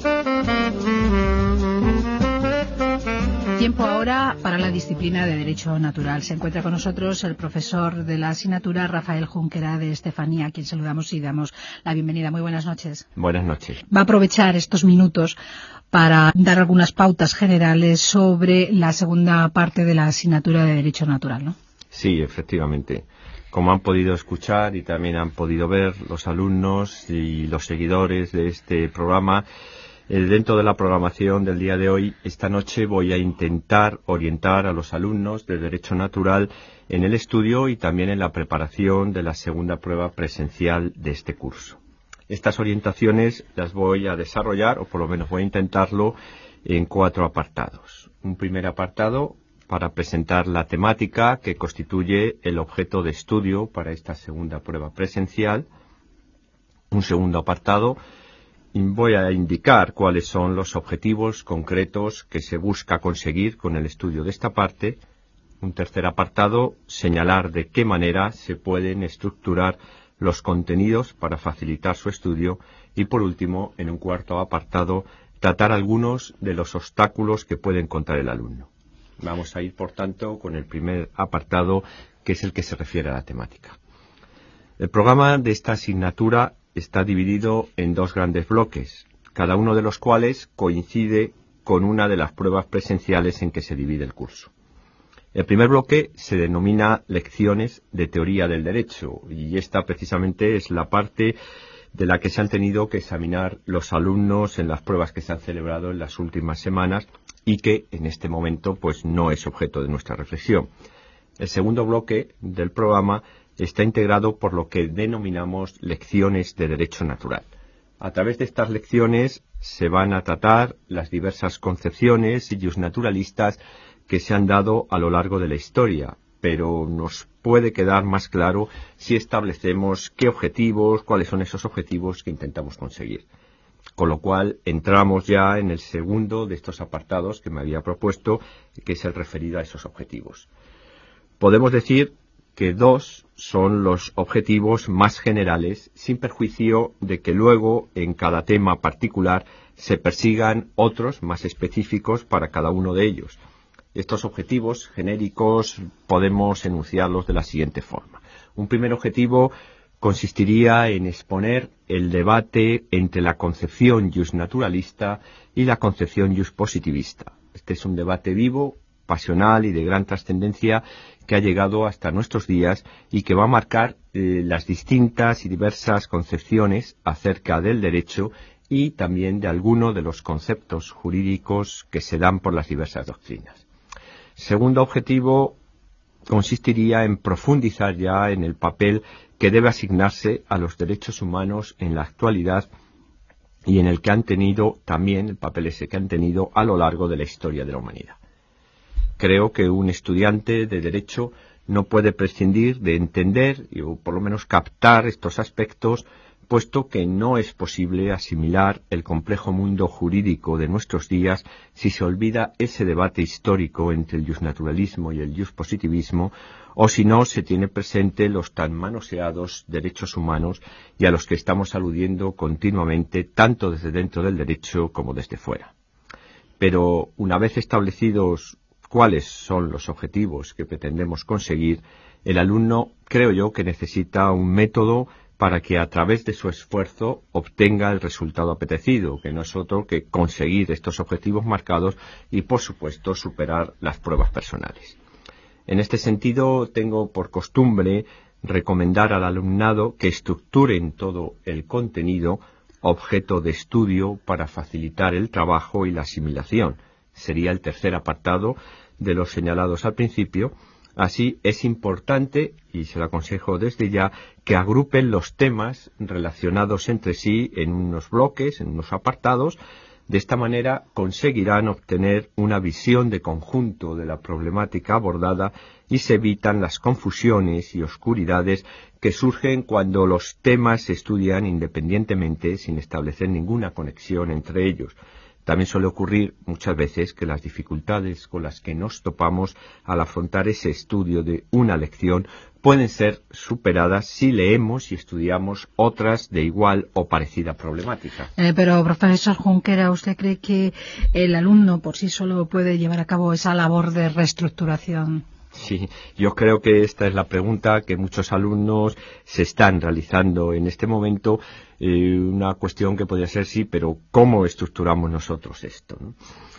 Tiempo ahora para la disciplina de Derecho Natural. Se encuentra con nosotros el profesor de la asignatura, Rafael Junquera de Estefanía, a quien saludamos y damos la bienvenida. Muy buenas noches. Buenas noches. Va a aprovechar estos minutos para dar algunas pautas generales sobre la segunda parte de la asignatura de Derecho Natural, ¿no? Sí, efectivamente. Como han podido escuchar y también han podido ver los alumnos y los seguidores de este programa, dentro de la programación del día de hoy, esta noche voy a intentar orientar a los alumnos de Derecho Natural en el estudio y también en la preparación de la segunda prueba presencial de este curso. Estas orientaciones las voy a desarrollar, o por lo menos voy a intentarlo, en 4 apartados. Un primer apartado para presentar la temática que constituye el objeto de estudio para esta segunda prueba presencial. Un segundo apartado, voy a indicar cuáles son los objetivos concretos que se busca conseguir con el estudio de esta parte. Un tercer apartado, señalar de qué manera se pueden estructurar los contenidos para facilitar su estudio. Y por último, en un cuarto apartado, tratar algunos de los obstáculos que puede encontrar el alumno. Vamos a ir, por tanto, con el primer apartado, que es el que se refiere a la temática. El programa de esta asignatura está dividido en 2 grandes bloques, cada uno de los cuales coincide con una de las pruebas presenciales en que se divide el curso. El primer bloque se denomina Lecciones de Teoría del Derecho, y esta precisamente es la parte de la que se han tenido que examinar los alumnos en las pruebas que se han celebrado en las últimas semanas y que en este momento pues no es objeto de nuestra reflexión. El segundo bloque del programa está integrado por lo que denominamos lecciones de derecho natural. A través de estas lecciones se van a tratar las diversas concepciones iusnaturalistas que se han dado a lo largo de la historia, pero nos puede quedar más claro si establecemos qué objetivos, cuáles son esos objetivos que intentamos conseguir. Con lo cual entramos ya en el segundo de estos apartados que me había propuesto, que es el referido a esos objetivos. Podemos decir que 2 son los objetivos más generales, sin perjuicio de que luego en cada tema particular se persigan otros más específicos para cada uno de ellos. Estos objetivos genéricos podemos enunciarlos de la siguiente forma. Un primer objetivo consistiría en exponer el debate entre la concepción iusnaturalista y la concepción iuspositivista. Este es un debate vivo, pasional y de gran trascendencia que ha llegado hasta nuestros días y que va a marcar las distintas y diversas concepciones acerca del derecho y también de algunos de los conceptos jurídicos que se dan por las diversas doctrinas. Segundo objetivo consistiría en profundizar ya en el papel que debe asignarse a los derechos humanos en la actualidad y en el que han tenido también el papel ese que han tenido a lo largo de la historia de la humanidad. Creo que un estudiante de Derecho no puede prescindir de entender o por lo menos captar estos aspectos, puesto que no es posible asimilar el complejo mundo jurídico de nuestros días si se olvida ese debate histórico entre el iusnaturalismo y el iuspositivismo, o si no se tiene presente los tan manoseados derechos humanos y a los que estamos aludiendo continuamente, tanto desde dentro del derecho como desde fuera. Pero una vez establecidos cuáles son los objetivos que pretendemos conseguir, el alumno creo yo que necesita un método para que a través de su esfuerzo obtenga el resultado apetecido, que no es otro que conseguir estos objetivos marcados y, por supuesto, superar las pruebas personales. En este sentido, tengo por costumbre recomendar al alumnado que estructuren todo el contenido objeto de estudio para facilitar el trabajo y la asimilación. Sería el tercer apartado de los señalados al principio. Así es importante, y se lo aconsejo desde ya, que agrupen los temas relacionados entre sí en unos bloques, en unos apartados. De esta manera conseguirán obtener una visión de conjunto de la problemática abordada y se evitan las confusiones y oscuridades que surgen cuando los temas se estudian independientemente sin establecer ninguna conexión entre ellos. También suele ocurrir muchas veces que las dificultades con las que nos topamos al afrontar ese estudio de una lección pueden ser superadas si leemos y estudiamos otras de igual o parecida problemática. Pero, profesor Junquera, ¿usted cree que el alumno por sí solo puede llevar a cabo esa labor de reestructuración? Sí, yo creo que esta es la pregunta que muchos alumnos se están realizando en este momento. Una cuestión que podría ser sí, pero ¿cómo estructuramos nosotros esto, ¿no?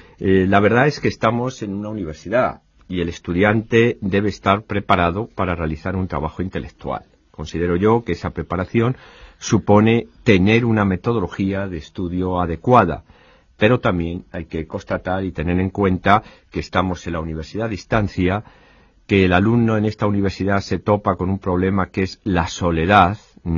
La verdad es que estamos en una universidad y el estudiante debe estar preparado para realizar un trabajo intelectual. Considero yo que esa preparación supone tener una metodología de estudio adecuada, pero también hay que constatar y tener en cuenta que estamos en la universidad a distancia, que el alumno en esta universidad se topa con un problema que es la soledad,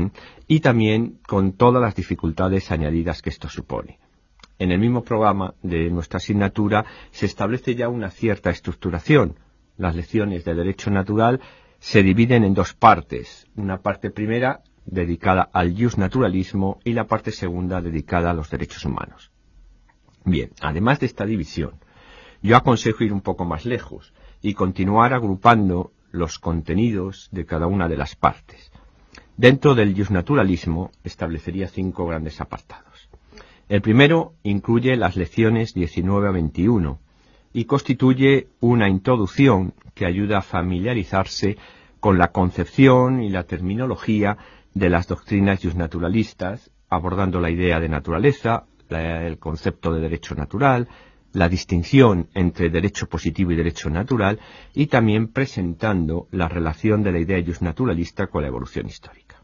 y también con todas las dificultades añadidas que esto supone. En el mismo programa de nuestra asignatura se establece ya una cierta estructuración. Las lecciones de Derecho Natural se dividen en dos partes. Una parte primera dedicada al justnaturalismo y la parte segunda dedicada a los derechos humanos. Bien, además de esta división, yo aconsejo ir un poco más lejos y continuar agrupando los contenidos de cada una de las partes. Dentro del justnaturalismo establecería 5 grandes apartados. El primero incluye las lecciones 19 a 21 y constituye una introducción que ayuda a familiarizarse con la concepción y la terminología de las doctrinas justnaturalistas, abordando la idea de naturaleza, el concepto de derecho natural, la distinción entre derecho positivo y derecho natural, y también presentando la relación de la idea justnaturalista con la evolución histórica.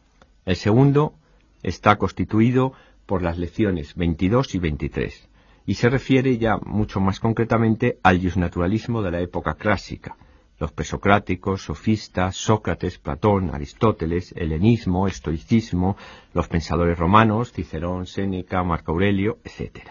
El segundo está constituido por las lecciones 22 y 23, y se refiere ya mucho más concretamente al justnaturalismo de la época clásica, los presocráticos, sofistas, Sócrates, Platón, Aristóteles, helenismo, estoicismo, los pensadores romanos, Cicerón, Séneca, Marco Aurelio, etc.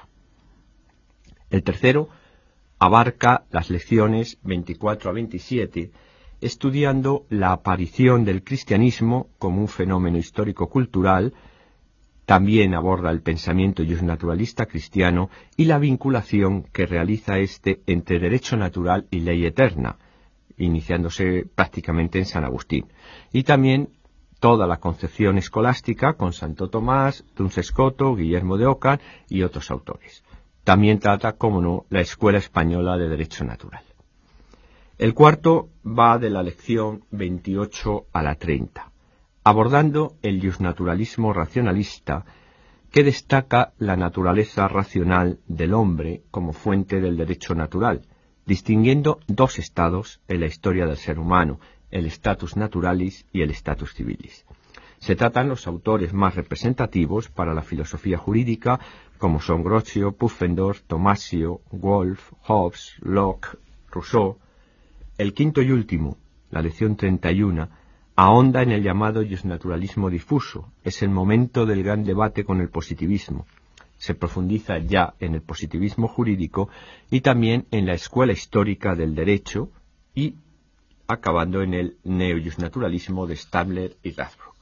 El tercero abarca las lecciones 24 a 27, estudiando la aparición del cristianismo como un fenómeno histórico-cultural. También aborda el pensamiento justnaturalista cristiano y la vinculación que realiza éste entre derecho natural y ley eterna, iniciándose prácticamente en San Agustín. Y también toda la concepción escolástica con Santo Tomás, Duns Scoto, Guillermo de Ockham y otros autores. También trata, como no, la Escuela Española de Derecho Natural. El cuarto va de la lección 28 a la 30, abordando el justnaturalismo racionalista, que destaca la naturaleza racional del hombre como fuente del derecho natural, distinguiendo 2 estados en la historia del ser humano, el status naturalis y el status civilis. Se tratan los autores más representativos para la filosofía jurídica, como son Grocio, Pufendorf, Tomasio, Wolff, Hobbes, Locke, Rousseau. El quinto y último, la lección 31, ahonda en el llamado justnaturalismo difuso. Es el momento del gran debate con el positivismo. Se profundiza ya en el positivismo jurídico y también en la escuela histórica del derecho, y acabando en el neojustnaturalismo de Stabler y Radbruch.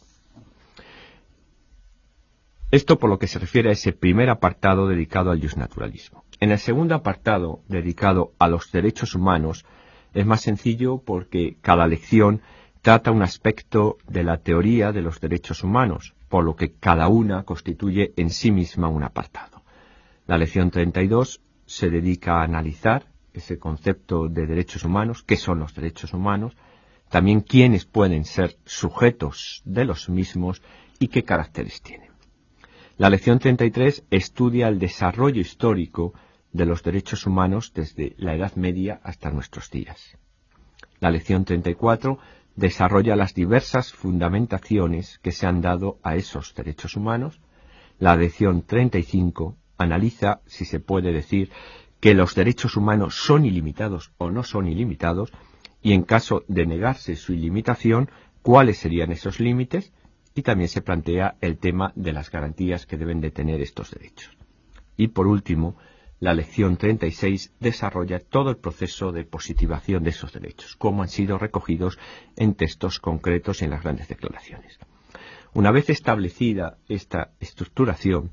Esto por lo que se refiere a ese primer apartado dedicado al justnaturalismo. En el segundo apartado, dedicado a los derechos humanos, es más sencillo porque cada lección trata un aspecto de la teoría de los derechos humanos, por lo que cada una constituye en sí misma un apartado. La lección 32 se dedica a analizar ese concepto de derechos humanos, qué son los derechos humanos, también quiénes pueden ser sujetos de los mismos y qué caracteres tienen. La lección 33 estudia el desarrollo histórico de los derechos humanos desde la Edad Media hasta nuestros días. La lección 34 desarrolla las diversas fundamentaciones que se han dado a esos derechos humanos. La lección 35 analiza si se puede decir que los derechos humanos son ilimitados o no son ilimitados, y en caso de negarse su ilimitación, cuáles serían esos límites, y también se plantea el tema de las garantías que deben de tener estos derechos. Y por último, la lección 36 desarrolla todo el proceso de positivación de esos derechos, cómo han sido recogidos en textos concretos en las grandes declaraciones. Una vez establecida esta estructuración,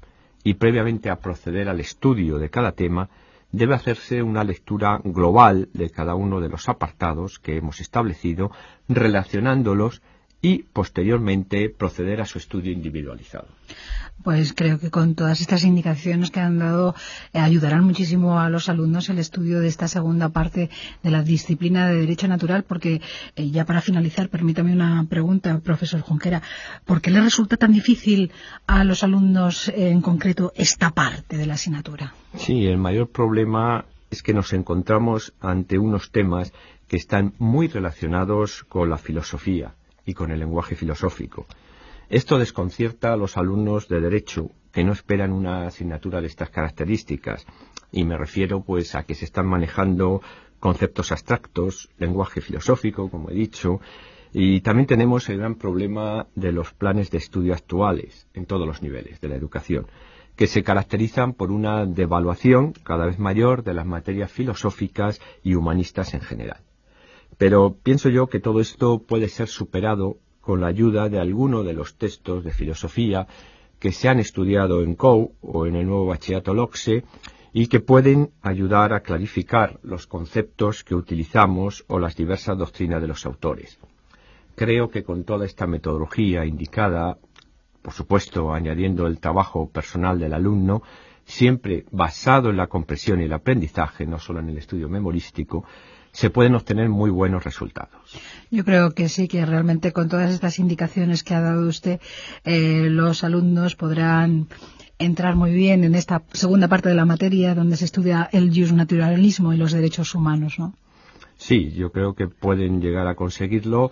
y previamente a proceder al estudio de cada tema, debe hacerse una lectura global de cada uno de los apartados que hemos establecido, relacionándolos y, posteriormente, proceder a su estudio individualizado. Pues creo que con todas estas indicaciones que han dado ayudarán muchísimo a los alumnos el estudio de esta segunda parte de la disciplina de Derecho Natural, porque ya para finalizar, permítame una pregunta, profesor Junquera. ¿Por qué le resulta tan difícil a los alumnos en concreto esta parte de la asignatura? Sí, el mayor problema es que nos encontramos ante unos temas que están muy relacionados con la filosofía y con el lenguaje filosófico. Esto desconcierta a los alumnos de Derecho que no esperan una asignatura de estas características, y me refiero pues a que se están manejando conceptos abstractos, lenguaje filosófico, como he dicho, y también tenemos el gran problema de los planes de estudio actuales en todos los niveles de la educación, que se caracterizan por una devaluación cada vez mayor de las materias filosóficas y humanistas en general. Pero pienso yo que todo esto puede ser superado con la ayuda de alguno de los textos de filosofía que se han estudiado en COU o en el nuevo bachillerato LOCSE y que pueden ayudar a clarificar los conceptos que utilizamos o las diversas doctrinas de los autores. Creo que con toda esta metodología indicada, por supuesto añadiendo el trabajo personal del alumno, siempre basado en la comprensión y el aprendizaje, no solo en el estudio memorístico, se pueden obtener muy buenos resultados. Yo creo que sí, que realmente con todas estas indicaciones que ha dado usted, los alumnos podrán entrar muy bien en esta segunda parte de la materia donde se estudia el justnaturalismo y los derechos humanos, ¿no? Sí, yo creo que pueden llegar a conseguirlo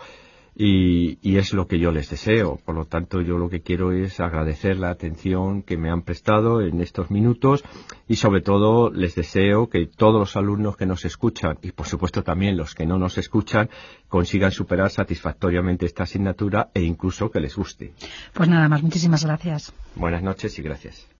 y es lo que yo les deseo. Por lo tanto, yo lo que quiero es agradecer la atención que me han prestado en estos minutos y sobre todo les deseo que todos los alumnos que nos escuchan y por supuesto también los que no nos escuchan consigan superar satisfactoriamente esta asignatura e incluso que les guste. Pues nada más, muchísimas gracias. Buenas noches y gracias.